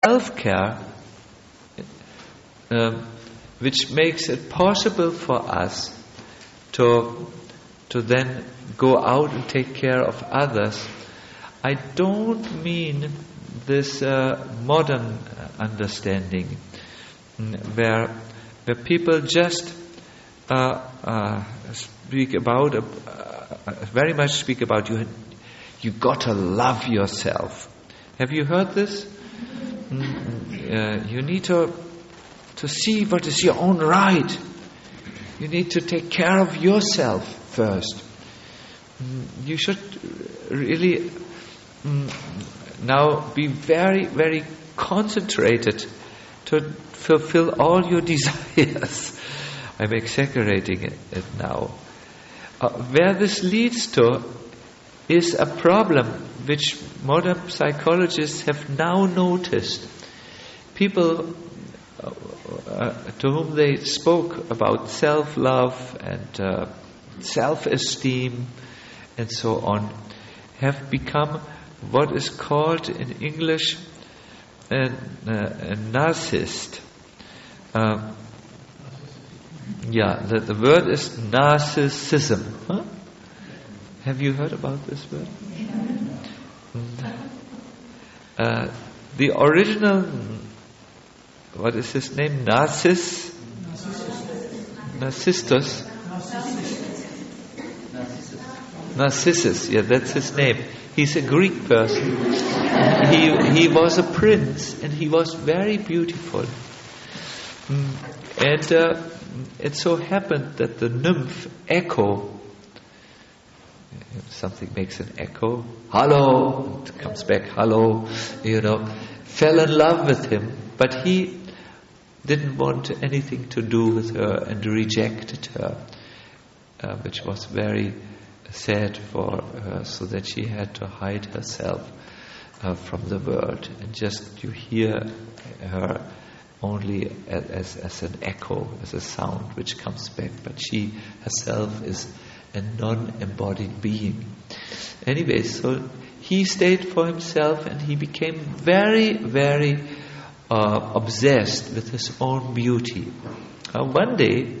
self-care, which makes it possible for us to then go out and take care of others. I don't mean this modern understanding where people just speak about very much speak about you got to love yourself. Have you heard this? You need to see what is your own right. You need to take care of yourself first. You should really now be very, very concentrated to fulfill all your desires. I'm exaggerating it now. Where this leads to is a problem which modern psychologists have now noticed. People to whom they spoke about self-love and self-esteem and so on have become what is called in English a narcissist. The word is narcissism. Huh? Have you heard about this word? The original, what is his name? Narcissus. Narcissus, yeah, that's his name. He's a Greek person. He was a prince and he was very beautiful. And it so happened that the nymph Echo, if something makes an echo, hello, it comes back, hello, fell in love with him, but he didn't want anything to do with her and rejected her, which was very sad for her, so that she had to hide herself from the world, and just you hear her only as an echo, as a sound which comes back, but she herself is a non-embodied being. Anyway, so he stayed for himself and he became very, very obsessed with his own beauty. One day,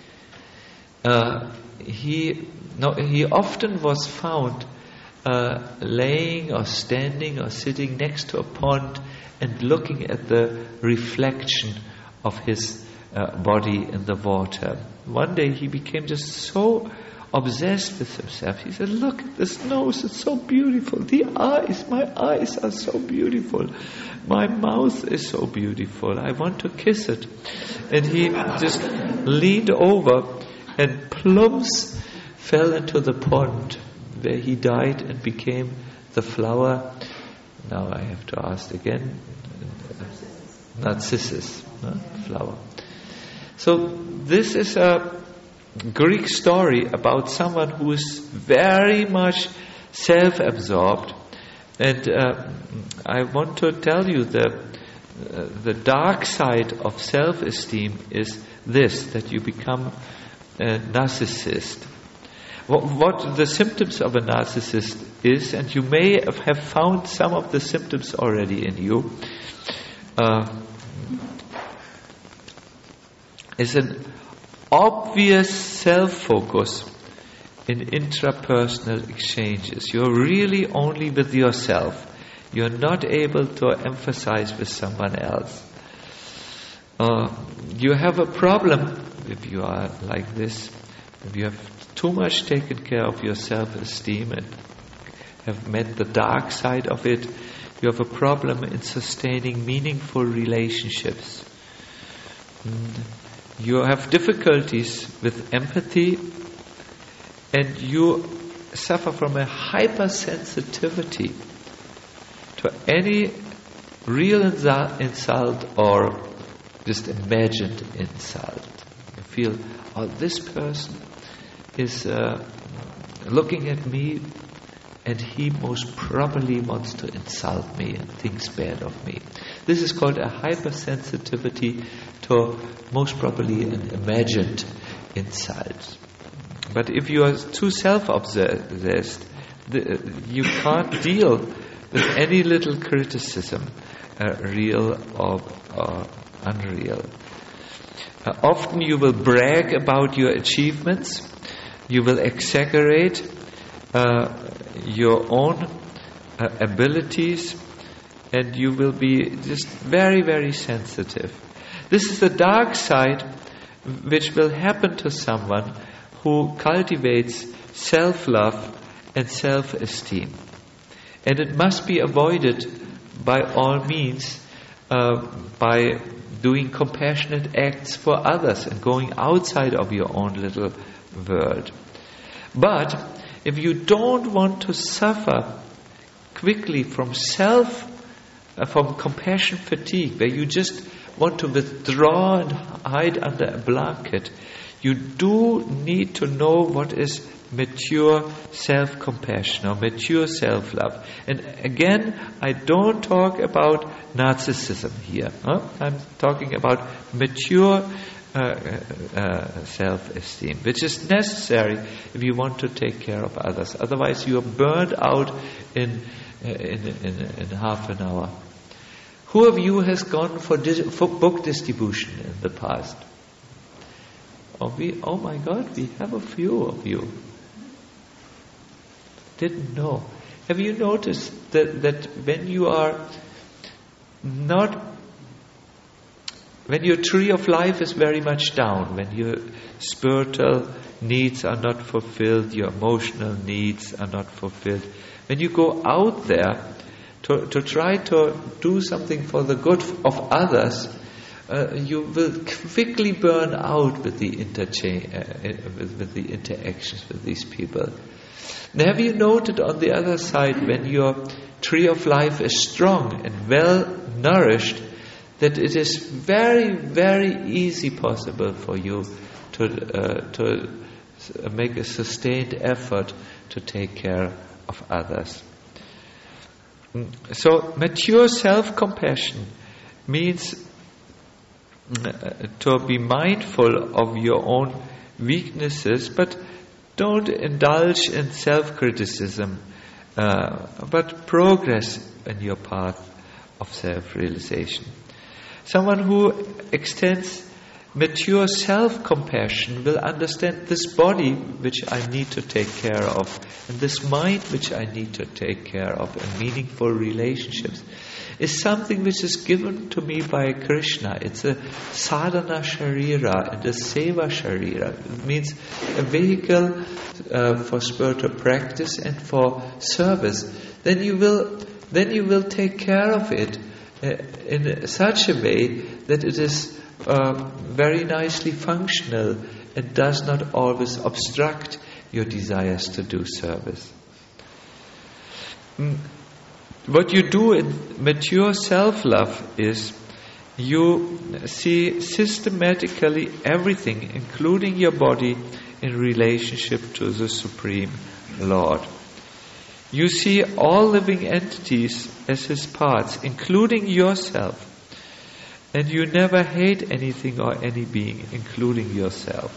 he often was found laying or standing or sitting next to a pond and looking at the reflection of his body in the water. One day he became just so obsessed with himself. He said, look, this nose is so beautiful. My eyes are so beautiful. My mouth is so beautiful. I want to kiss it. And he just leaned over and plumps fell into the pond where he died and became the flower. Now I have to ask again. Narcissus, flower. So this is a Greek story about someone who is very much self-absorbed, and I want to tell you the dark side of self-esteem is this, that you become a narcissist. What the symptoms of a narcissist is, and you may have found some of the symptoms already in you, is an obvious self-focus in intrapersonal exchanges. You're really only with yourself. You're not able to emphasize with someone else. You have a problem if you are like this. If you have too much taken care of your self-esteem and have met the dark side of it, you have a problem in sustaining meaningful relationships. You have difficulties with empathy, and you suffer from a hypersensitivity to any real insult or just imagined insult. You feel, this person is looking at me and he most probably wants to insult me and thinks bad of me. This is called a hypersensitivity to most probably an imagined insult. But if you are too self-obsessed, you can't deal with any little criticism. real or unreal. Often you will brag about your achievements, you will exaggerate your own abilities, and you will be just very, very sensitive. This is the dark side which will happen to someone who cultivates self-love and self-esteem. And it must be avoided by all means by doing compassionate acts for others and going outside of your own little world. But if you don't want to suffer quickly from compassion fatigue, where you just want to withdraw and hide under a blanket, you do need to know what is mature self-compassion or mature self-love. And again, I don't talk about narcissism here. I'm talking about mature self-esteem, which is necessary if you want to take care of others. Otherwise, you are burned out in half an hour. Who of you has gone for book distribution in the past? Oh my God, we have a few of you. Didn't know. Have you noticed that when your tree of life is very much down, when your spiritual needs are not fulfilled, your emotional needs are not fulfilled, when you go out there to try to do something for the good of others, you will quickly burn out with the with the interactions with these people. And have you noted on the other side, when your tree of life is strong and well nourished, that it is very, very easy possible for you to make a sustained effort to take care of others. So mature self-compassion means to be mindful of your own weaknesses, but don't indulge in self-criticism, but progress in your path of self-realization. Someone who extends mature self-compassion will understand this body which I need to take care of, and this mind which I need to take care of, and meaningful relationships is something which is given to me by Krishna. It's a sadhana sharira and a seva sharira. It means a vehicle for spiritual practice and for service. Then you will take care of it in such a way that it is very nicely functional and does not always obstruct your desires to do service. What you do in mature self-love is you see systematically everything, including your body, in relationship to the Supreme Lord. You see all living entities as His parts, including yourself. And you never hate anything or any being, including yourself.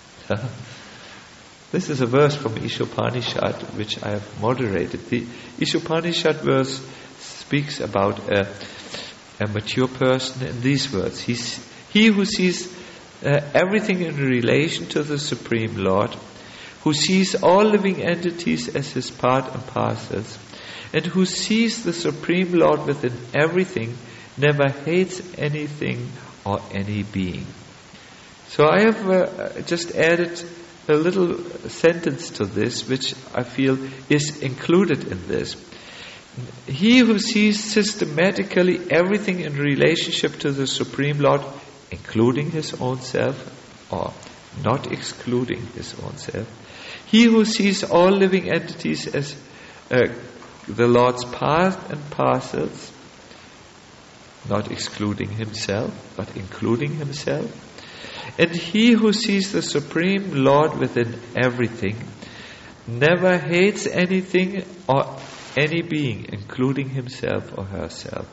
This is a verse from Ishopanishad, which I have moderated. The Ishopanishad verse speaks about a mature person in these words. He who sees everything in relation to the Supreme Lord, who sees all living entities as his part and parcels, and who sees the Supreme Lord within everything, never hates anything or any being. So I have just added a little sentence to this, which I feel is included in this. He who sees systematically everything in relationship to the Supreme Lord, including his own self, or not excluding his own self. He who sees all living entities as the Lord's part and parcels, not excluding himself, but including himself. And he who sees the Supreme Lord within everything, never hates anything or any being, including himself or herself.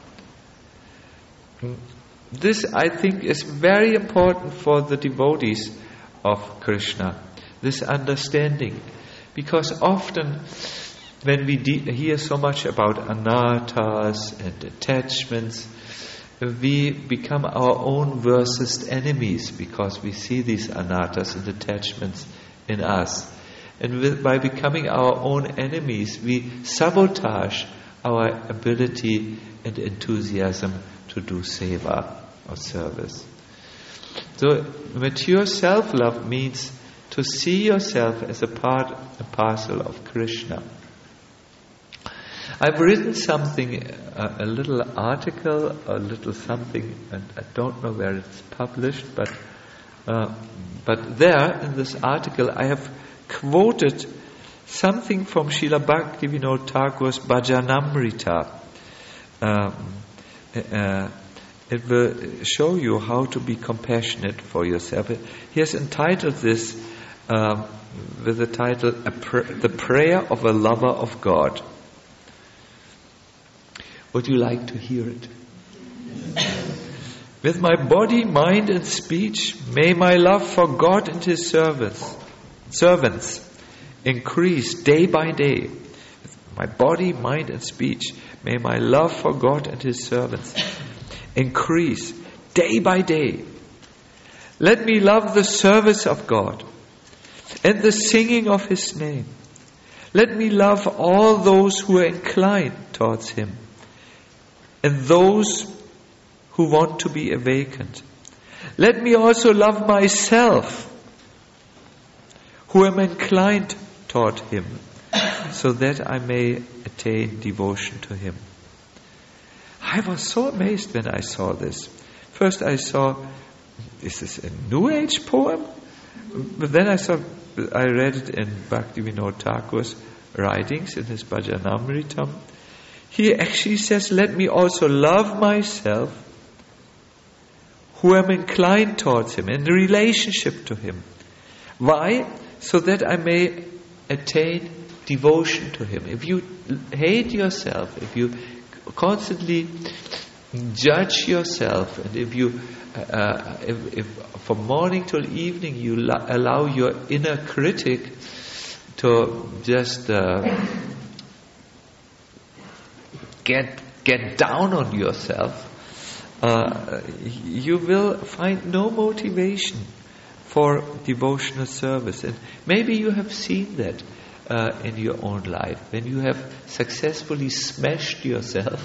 This, I think, is very important for the devotees of Krishna, this understanding. Because often when we hear so much about anarthas and attachments, we become our own worst enemies because we see these anarthas and attachments in us. And by becoming our own enemies, we sabotage our ability and enthusiasm to do seva or service. So mature self-love means to see yourself as a part and parcel of Krishna. I've written something, a little article, a little something, and I don't know where it's published, but there in this article I have quoted something from Srila Bhaktivinoda Thakur's Bhajanamrita. It will show you how to be compassionate for yourself. He has entitled this with the title, The Prayer of a Lover of God. Would you like to hear it? With my body, mind and speech, may my love for God and His servants increase day by day. With my body, mind and speech, may my love for God and His servants increase day by day. Let me love the service of God and the singing of His name. Let me love all those who are inclined towards Him and those who want to be awakened. Let me also love myself, who am inclined toward Him, so that I may attain devotion to Him. I was so amazed when I saw this. First I saw, is this a New Age poem? But then I read it in Bhaktivinoda Thakur's writings, in his Bhajanamritam. He actually says, let me also love myself, who am inclined towards Him, in relationship to Him. Why? So that I may attain devotion to Him. If you hate yourself, if you constantly judge yourself, and if you, if from morning till evening you allow your inner critic to just get down on yourself, you will find no motivation for devotional service. And maybe you have seen that in your own life, when you have successfully smashed yourself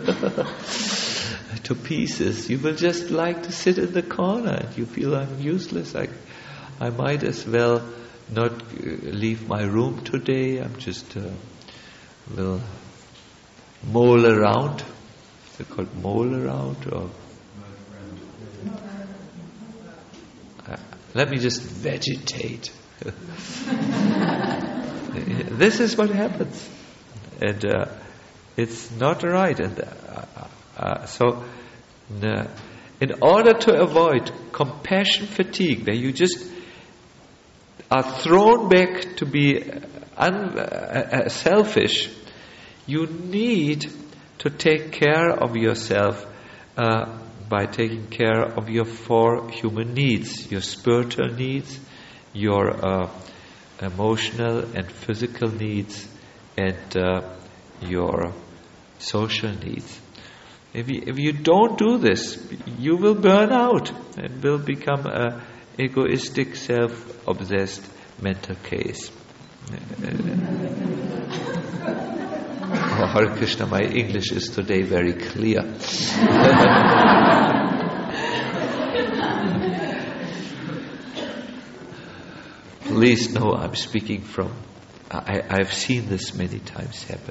to pieces. You will just like to sit in the corner and you feel, I'm useless, I might as well not leave my room today. I'm just will mole around. Is it called mole around? Or let me just vegetate. This is what happens, and it's not right. And so, in order to avoid compassion fatigue, where you just are thrown back to be selfish, you need to take care of yourself by taking care of your 4 human needs: your spiritual needs, your emotional and physical needs, and your social needs. If you don't do this, you will burn out and will become an egoistic, self-obsessed mental case. Oh, Hare Krishna, my English is today very clear. Please know I'm speaking from, I've seen this many times happen.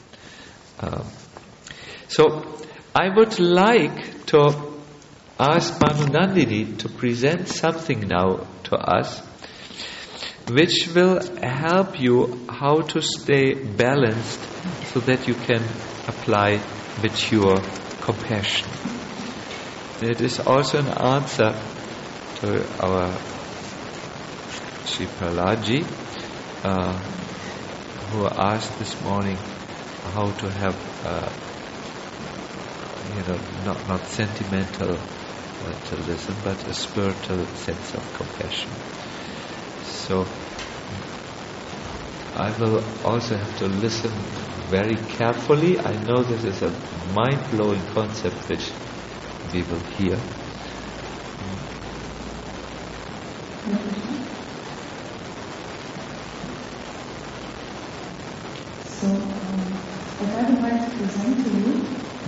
So I would like to ask Manunandini to present something now to us which will help you how to stay balanced so that you can apply mature compassion. It is also an answer to our Sri Praladji, who asked this morning how to have, not sentimentalism, but a spiritual sense of compassion. So, I will also have to listen very carefully. I know this is a mind-blowing concept which we will hear. So, what I would like to present to you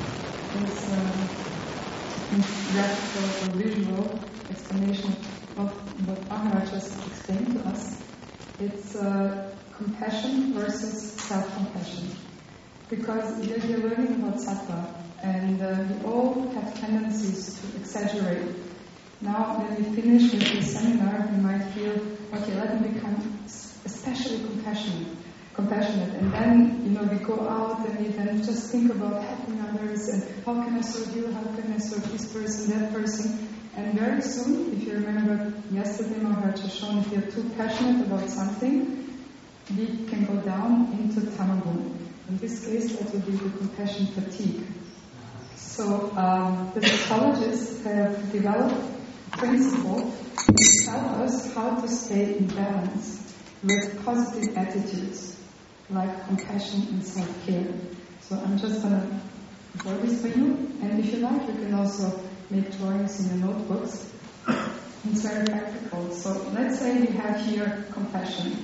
is graphical or visual explanation of what Maharaj just explained to us. It's compassion versus self-compassion. Because we're learning about sattva, and we all have tendencies to exaggerate. Now, when we finish with this seminar, we might feel, okay, let me become especially compassionate, and then, we go out and we then just think about helping others, and how can I serve you, how can I serve this person, that person, and very soon, if you remember yesterday, Maharaj has shown, if you're too passionate about something, we can go down into tamagun. In this case, that would be the compassion fatigue. So, the psychologists have developed a principle to tell us how to stay in balance with positive attitudes, like compassion and self-care. So I'm just going to draw this for you, and if you like, you can also make drawings in your notebooks. It's very practical. So let's say we have here compassion.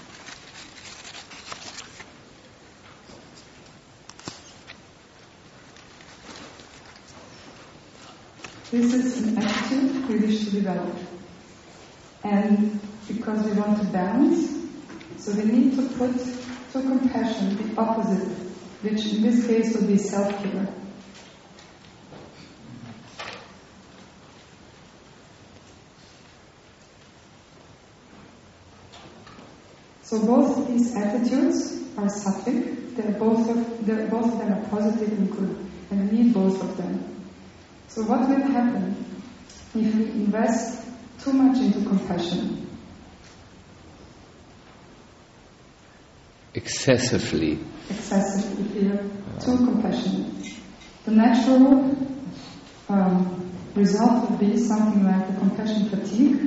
This is an attitude we wish to develop. And because we want to balance, so we need to put to compassion the opposite, which in this case would be self-care. So both of these attitudes are sattvic. Both of them are positive and good, and we need both of them. So what will happen if we invest too much into compassion? Excessively, if we are too compassionate. The natural result would be something like the compassion fatigue.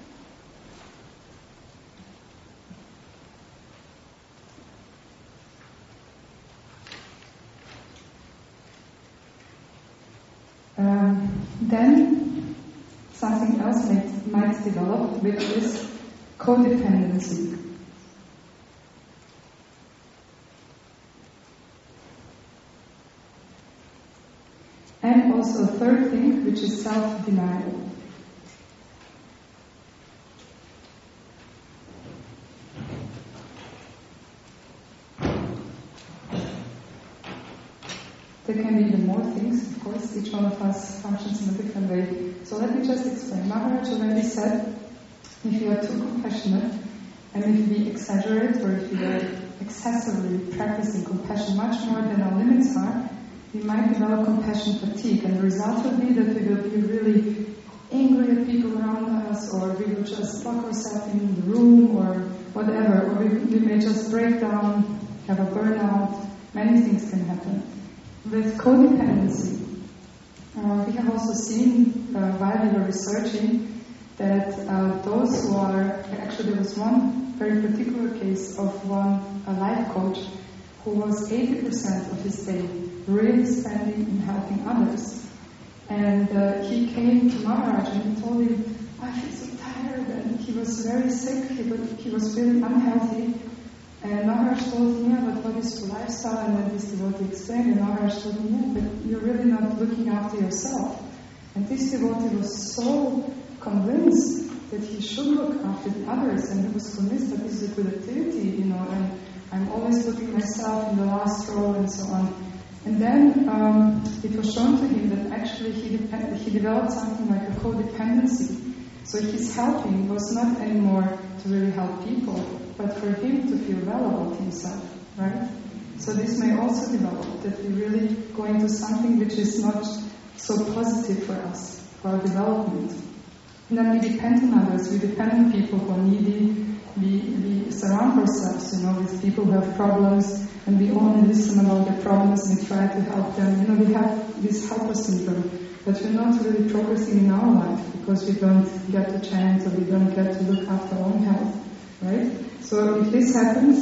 Then something else might develop, which is codependency. And also a third thing, which is self-denial. There can be even more things, of course, each one of us functions in a different way. So let me just explain. Maharaj already said, if you are too compassionate, and if we exaggerate, or if we are excessively practicing compassion much more than our limits are, we might develop compassion fatigue, and the result will be that we will be really angry at people around us, or we will just lock ourselves in the room, or whatever, or we may just break down, have a burnout. Many things can happen. With codependency, we have also seen, while we were researching, that those who are, actually there was one very particular case of a life coach who was 80% of his day really spending in helping others. And he came to Maharaj and he told him, I feel so tired, and he was very sick, he was really unhealthy. And Maharaj told him, yeah, but what is your lifestyle? And then this devotee explained, and Maharaj told him, yeah, but you're really not looking after yourself. And this devotee was so convinced that he should look after the others, and he was convinced that this is a good activity, and I'm always putting myself in the last row and so on. And then it was shown to him that actually he developed something like a codependency. So his helping was not anymore to really help people, but for him to feel well about himself, right? So this may also develop, that we really go into something which is not so positive for us, for our development. And then we depend on others, we depend on people who are needy, we surround ourselves, with people who have problems, and we only listen about their problems and we try to help them. We have this helper syndrome, but we're not really progressing in our life because we don't get to chant or we don't get to look after our own health, right? So if this happens,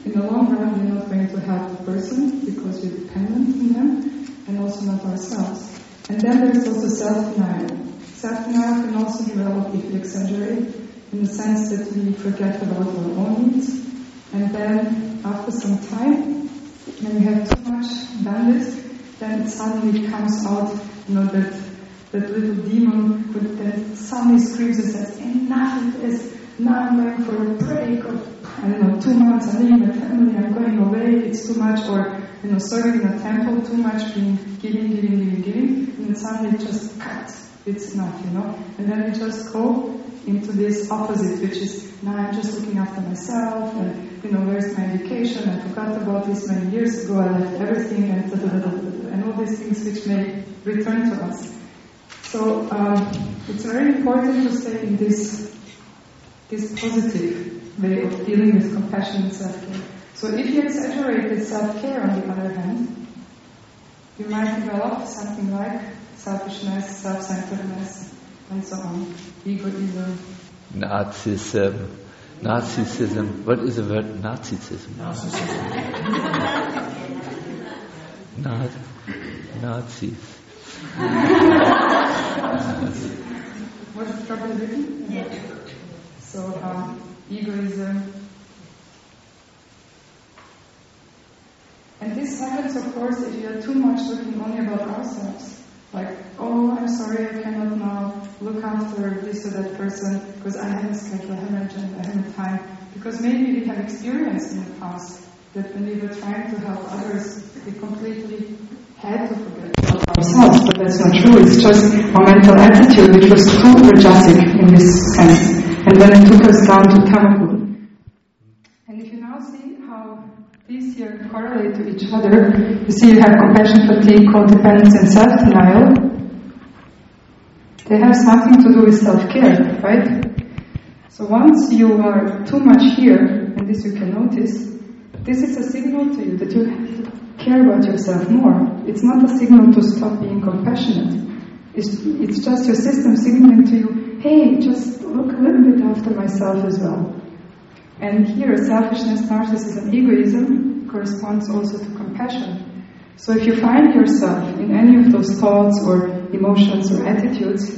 in the long run we're not going to help the person because we're dependent on them, and also not ourselves. And then there's also self-denial. Self-denial can also develop if we exaggerate, in the sense that we forget about our own needs, and then after some time, when we have too much done this, then it suddenly comes out, that little demon who then suddenly screams and says, enough of this, now I'm going for a break of, 2 months, I'm leaving my family, I'm going away, it's too much, or, serving in a temple, too much, being giving, and then suddenly it just cuts, it's enough, and then we just go into this opposite, which is, now I'm just looking after myself, and, where's my education, I forgot about this many years ago, I left everything, and all these things which may return to us. So, it's very important to stay in this positive way of dealing with compassion and self-care. So if you exaggerate with self-care, on the other hand, you might develop something like selfishness, self-centeredness, and so on. Egoism. Narcissism. What is the word Narcissism? Nazis. What is trouble written? Yeah. So, egoism. And this happens, of course, if you are too much looking only about ourselves. Like, oh, I'm sorry, I cannot now look after this or that person because I have a schedule, I have an agenda, I have a time. Because maybe we have experienced in the past that when we were trying to help others, we completely had to forget about ourselves. But that's not true. It's just our mental attitude, which was too rajasic in this sense. And then it took us down to Tamaguda. And if you now see how these here correlate to each other, you see you have compassion, fatigue, codependence, and self-denial. They have something to do with self-care, right? So once you are too much here, and this you can notice, this is a signal to you that you have to care about yourself more. It's not a signal to stop being compassionate. It's just your system signaling to you, hey, just look a little bit after myself as well. And here, selfishness, narcissism, egoism corresponds also to compassion. So if you find yourself in any of those thoughts or emotions or attitudes,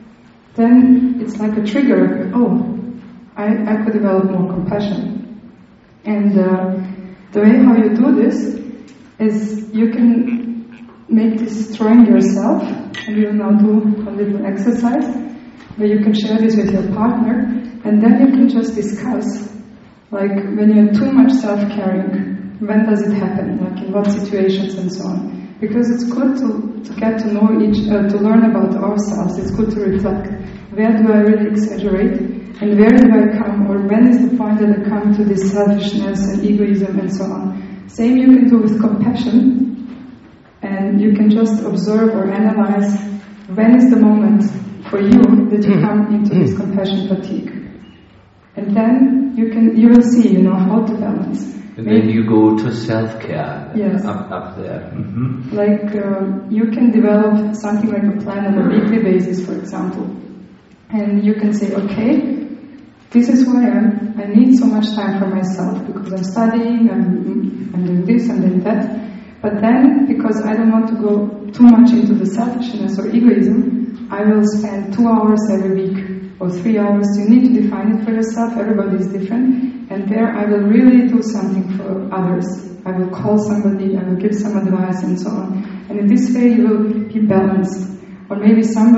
then it's like a trigger. Oh, I could develop more compassion. And the way how you do this is you can make this drawing yourself, and we will now do a little exercise where you can share this with your partner, and then you can just discuss, like when you're too much self-caring, when does it happen, like in what situations and so on. Because it's good to get to know to learn about ourselves. It's good to reflect. Where do I really exaggerate? And where do I come, or when is the point that I come to this selfishness and egoism and so on? Same you can do with compassion, and you can just observe or analyze when is the moment for you that you come into this compassion fatigue. And then you will see, how to balance. And then you go to self-care. Yes. Up there. Mm-hmm. Like you can develop something like a plan on a weekly basis, for example. And you can say, okay, this is who I am. I need so much time for myself because I'm studying, I'm doing this, I'm doing that. But then, because I don't want to go too much into the selfishness or egoism, I will spend 2 hours every week or 3 hours. You need to define it for yourself. Everybody is different. And there I will really do something for others. I will call somebody, I will give some advice and so on. And in this way you will be balanced. Or maybe some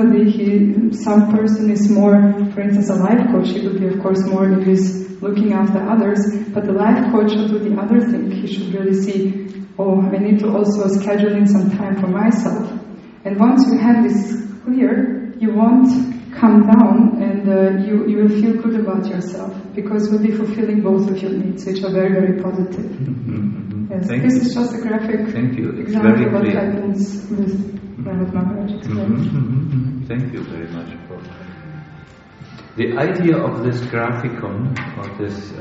person is more, for instance, a life coach. He will be, of course, more in this looking after others. But the life coach should do the other thing. He should really see, oh, I need to also schedule in some time for myself. And once you have this clear, you won't come down, and you will feel good about yourself, because you'll be fulfilling both of your needs, which are very, very positive. Mm-hmm. Yes. This is just a graphic example of what happens with Maharaj. Thank you very much for the idea of this graphicon, or this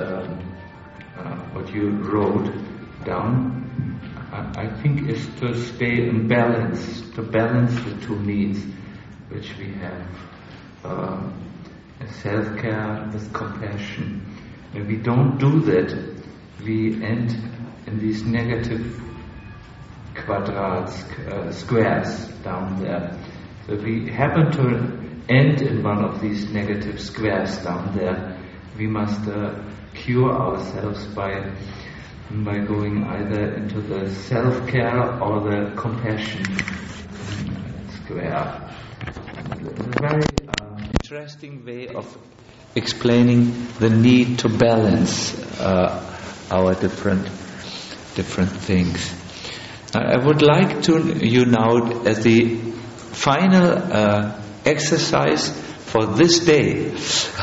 what you wrote down. I think is to stay in balance, to balance the two needs which we have, self-care with compassion. When we don't do that, we end in these negative quadrats, squares down there. So if we happen to end in one of these negative squares down there, we must cure ourselves by going either into the self-care or the compassion square. It's a very interesting way of explaining the need to balance our different things. I would like you now, as the final exercise for this day,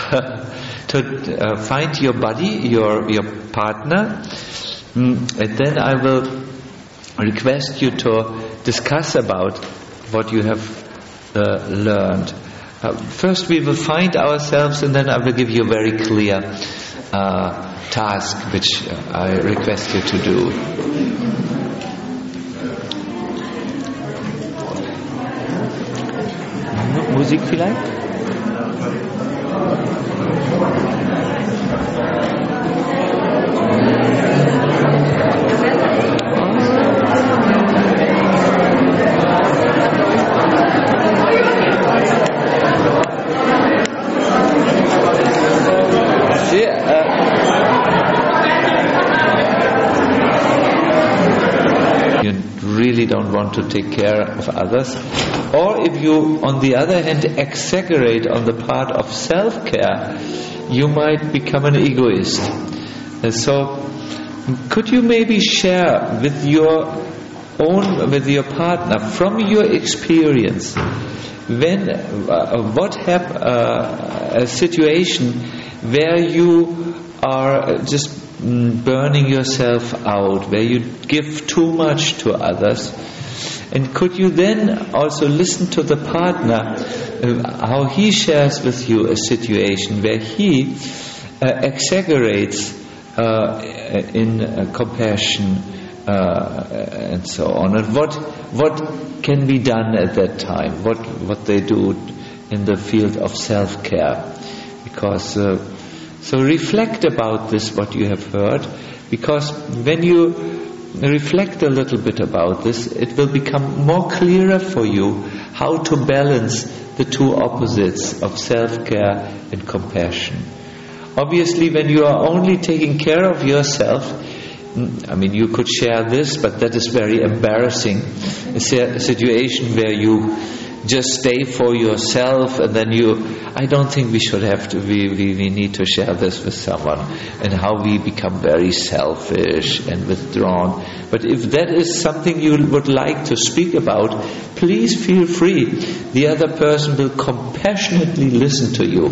to find your buddy, your partner, and then I will request you to discuss about what you have learned. First we will find ourselves, and then I will give you a very clear task which I request you to do. Musik vielleicht? Don't want to take care of others, or if you on the other hand exaggerate on the part of self-care, you might become an egoist. So could you maybe share with your partner from your experience a situation where you are just burning yourself out, where you give too much to others, and could you then also listen to the partner, how he shares with you a situation where he exaggerates in compassion and so on, and what can be done at that time, what they do in the field of self-care, because so reflect about this, what you have heard, because when you reflect a little bit about this, it will become more clearer for you how to balance the two opposites of self-care and compassion. Obviously, when you are only taking care of yourself, I mean, you could share this, but that is very embarrassing. It's a situation where you just stay for yourself, and then I don't think we should have to, we need to share this with someone, and how we become very selfish and withdrawn. But if that is something you would like to speak about, please feel free. The other person will compassionately listen to you.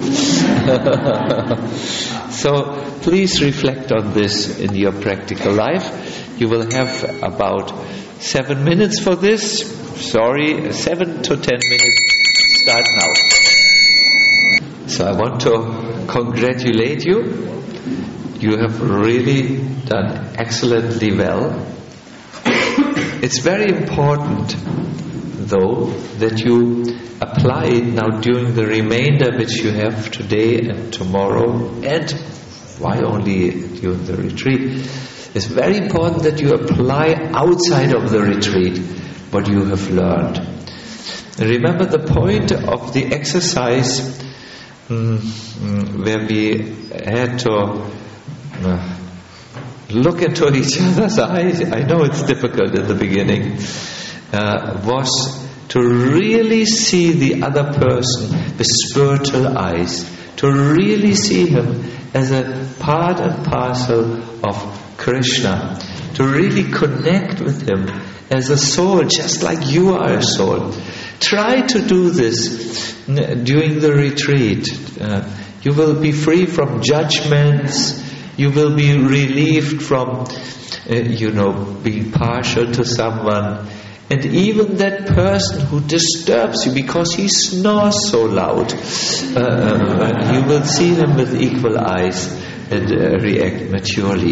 So please reflect on this in your practical life. You will have about 7 minutes for this. 7 to 10 minutes. Start now. So I want to congratulate you. You have really done excellently well. It's very important, though, that you apply it now during the remainder which you have today and tomorrow, and why only during the retreat. It's very important that you apply outside of the retreat what you have learned. Remember the point of the exercise where we had to look into each other's eyes. I know it's difficult in the beginning. Was to really see the other person with spiritual eyes, to really see him as a part and parcel of Krishna, to really connect with him as a soul, just like you are a soul. Try to do this during the retreat. You will be free from judgments. You will be relieved from, being partial to someone. And even that person who disturbs you because he snores so loud, you will see him with equal eyes and react maturely.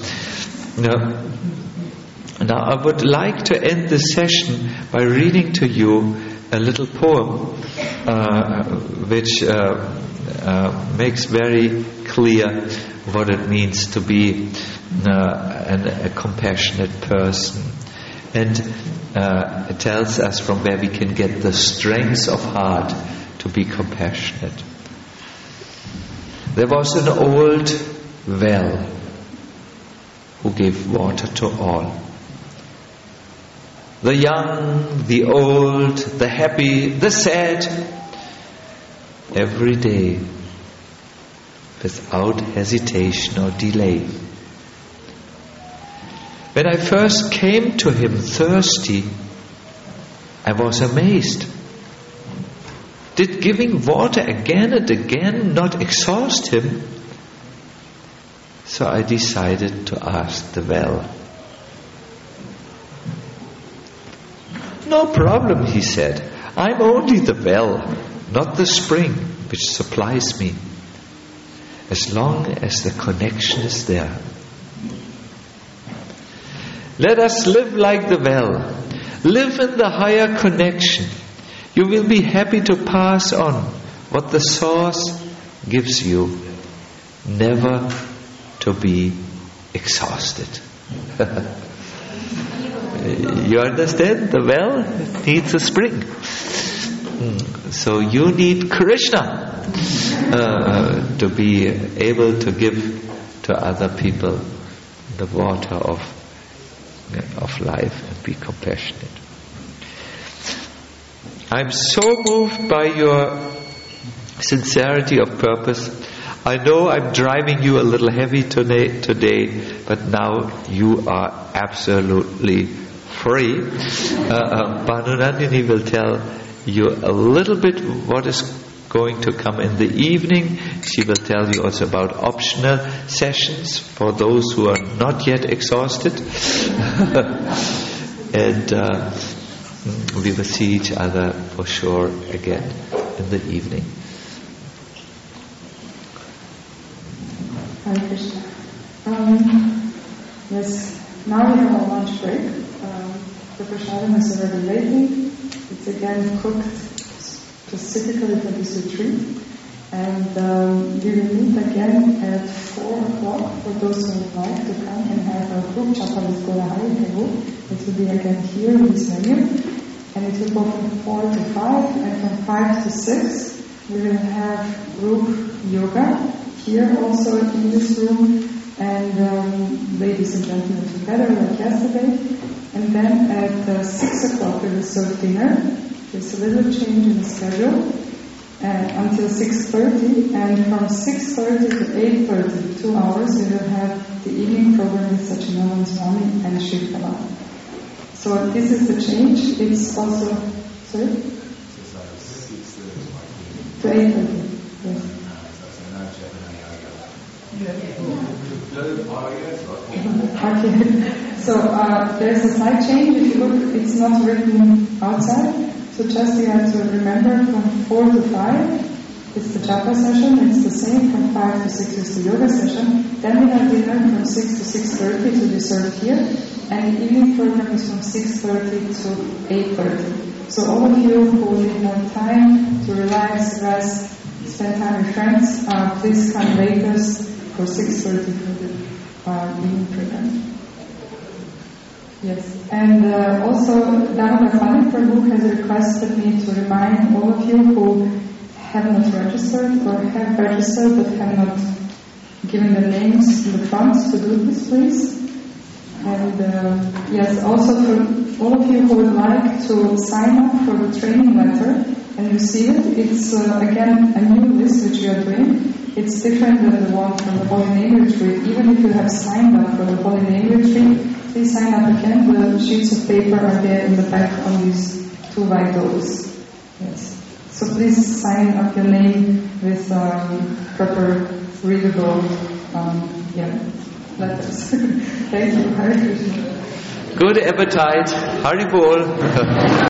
Now I would like to end this session by reading to you a little poem which makes very clear what it means to be a compassionate person. And it tells us from where we can get the strength of heart to be compassionate. There was an old well who gave water to all. The young, the old, the happy, the sad, every day, without hesitation or delay. When I first came to him thirsty, I was amazed. Did giving water again and again not exhaust him? So I decided to ask the well. No problem, he said. I'm only the well, not the spring which supplies me. As long as the connection is there. Let us live like the well. Live in the higher connection. You will be happy to pass on what the source gives you, never to be exhausted. You understand? The well needs a spring. So you need Krishna to be able to give to other people the water of life and be compassionate. I'm so moved by your sincerity of purpose. I know I'm driving you a little heavy today, but now you are absolutely free. Bhanunandini will tell you a little bit what is going to come in the evening. She will tell you also about optional sessions for those who are not yet exhausted. And we will see each other for sure again in the evening. Hare Krishna. Yes, now we have our lunch break. The prasadam is already ready. It's again cooked specifically for this retreat. And we will meet again at 4 o'clock for those who would like to come and have a group Chapalit Golahari Tehu. It will be again here in this venue. And it will go from 4 to 5, and from 5 to 6 we will have group yoga here also in this room, and ladies and gentlemen together like yesterday. And then at 6 o'clock we will serve dinner. There's a little change in the schedule until 6:30, and from 6:30 to 8:30, 2 hours, we will have the evening program with Satchidananda Swami and Shrivala. So this is the change. It's also, sorry? To 8:30, yes. Okay, so there's a slight change. If you look, it's not written outside. So just you have to remember from 4 to 5, it's the japa session. It's the same. From 5 to 6 is the yoga session. Then we have dinner from 6 to 6:30 to be served here. And the evening program is from 6:30 to 8:30. So all of you who need more time to relax, rest, spend time with friends, please come latest for 6:30 for the evening program. Yes, and also Damodar Pali Prabhu has requested me to remind all of you who have not registered or have registered but have not given the names in the front to do this, please. And yes, also for all of you who would like to sign up for the training letter and receive it, it's again a new list which we are doing. It's different than the one from the Holy Name Retreat. Even if you have signed up for the Holy Name Retreat, please sign up again. The sheets of paper are there in the back on these 2 white doors. Yes. So please sign up your name with proper readable letters. Thank you. Hare Krishna. Good appetite. Hari Bol.